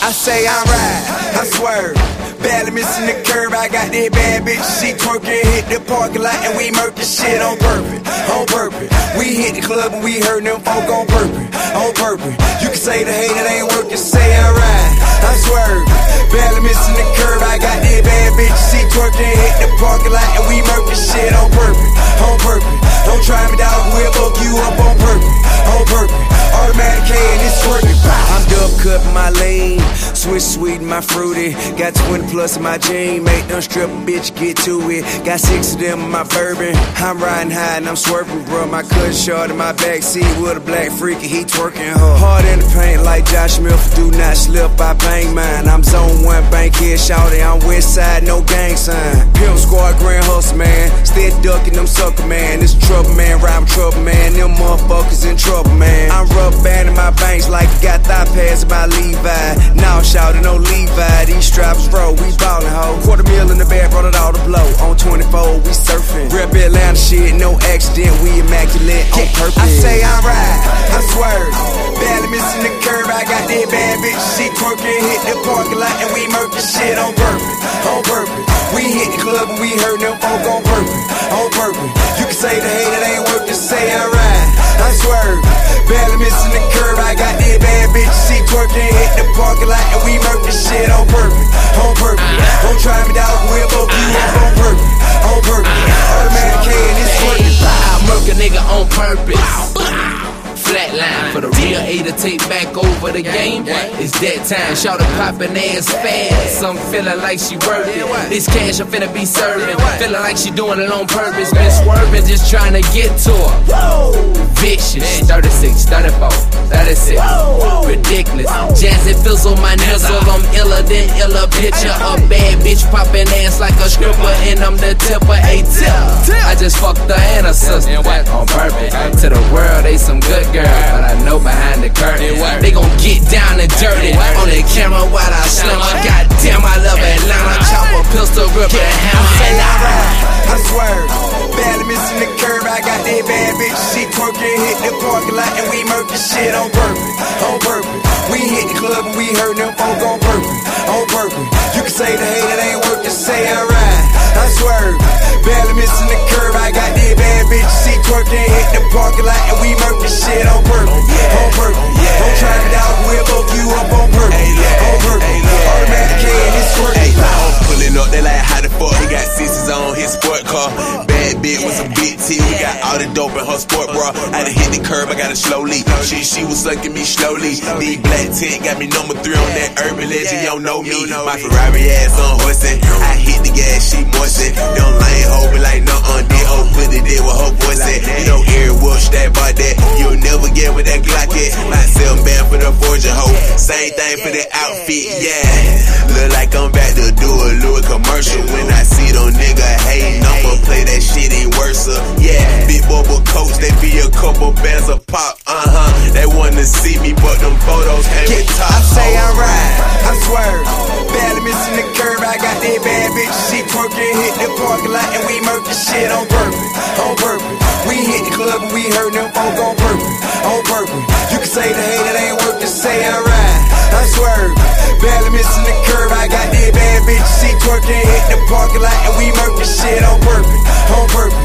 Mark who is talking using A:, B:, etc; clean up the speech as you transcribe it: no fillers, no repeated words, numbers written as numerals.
A: I say I'm right, I swerve. Barely missing the curve, I got that bad bitch. She twerking, hit the parking lot, and we murk the shit on purpose, on purpose. We hit the club and we heard them folk on purpose, on purpose. You can say the hate it ain't working, say I'm right, I swerve. Barely missing the curve, I got that bad bitch. She twerking, hit the parking lot, and we murk the shit on purpose, on purpose. Don't try me, dog, we'll fuck you up on purpose, on purpose. Automatic K and it's working. I'm dub cutting my lane, switch sweet and my fruity. Got 20 plus in my jean, make them strip bitch get to it. Got 6 of them in my bourbon. I'm riding high and I'm swerving, bro. My cousin short in my backseat with a black freaky, he twerking her. Hard in the paint like Josh Smith, do not slip, I bang mine. I'm zone 1, bank here, shouty, I'm west side, no gang sign. Pimp squad, grand hustle, man. Steady ducking them sucker, man. This trouble, man, rhyme trouble, man. Them motherfuckers in trouble, man. I'm rubber banding my banks like got thigh pads by Levi. Now shouting no Levi, these straps bro, we ballin' ho. $250,000 in the bag, brought it all to blow. On 24, we surfing. Rep Atlanta shit, no accident, we immaculate on purpose. I say I'm right, I swerve. Barely missing the curve, I got that bad bitch. She twerking, hit the parking lot, and we murk the shit on purpose, on purpose. We hit the club and we heard them folk on purpose, on purpose. You can say the hate it ain't working, say I'm right, I swerve. Barely missing the curve, I got that bad bitch. She twerking, hit the parking lot, and we murk the shit on purpose, on purpose. Don't try me, dog, we'll fuck you up on purpose, on purpose. Automatic K and it's working.
B: I murk a nigga on purpose. Flatline for the real A to take back over the game. It's that time, shout to poppin' ass fast. I'm feeling like she worth it. This cash I'm finna be serving. Feeling like she doing it on purpose. Been swerving, just trying to get to her. Vicious, 36, 34, 36. Ridiculous. Jazzy fizzle my nizzle. I'm iller than iller. Picture a bad bitch poppin' ass like a stripper, and I'm the tipper, a tip. I just fucked her and her sister on purpose. To the world, they some good girl, but I know behind the curtain they gon' get down and dirty on the camera while I slam her. Goddamn, I love Atlanta. Chopper, pistol, grip, and hammer.
A: And I ride, I swerve. Barely missing the curve, I got that bad bitch. She twerking, hit the parking lot, and we murk the shit on purpose, on purpose. We hit the club and we heard them folk on purpose, on purpose. You can say the hate it ain't working, say I ride, I swerve. Barely missing the curve, I got that bad bitch. She twerking, hit the parking lot, and we murk the shit on purpose, on purpose. Don't try me, dog, we'll fuck you up on purpose, on purpose. Automatic K and it's working.
C: Pulling up, they like how the fuck he got sisters on his sport car. Bad bitch with some big T, we got all the dope in her sport bra. I done hit the curb, I got it slowly. She was sucking me slowly. These black tint got me number 3 on that urban legend. You don't know me, my Ferrari ass on horsing. I hit the gas, she moisten. Them lane hoe be like no this hoe put it there with her voice at. You know Eric Welch that about that. You'll never get with that Glock at. Like 7 band for the fortune hoe. Same thing for the outfit, yeah. Look like I'm back to do a Louis commercial. When I see them nigga hating, I'ma play that shit ain't worse. Yeah, big bubble coats, they be a couple bands of pop. They wanna see me, but them photos came with top.
A: I say I ride, I swerve. Barely missing the curve, I got that bad bitch. She twerking, hit the parking lot, and we murk the shit on purpose, on purpose. We hit the club and we heard them folk on purpose, on purpose. You can say the hate it ain't working, say I ride, I swerve. Barely missing the curve, I got that bad bitch. She twerking, hit the parking lot, and we murk the shit on purpose, on purpose.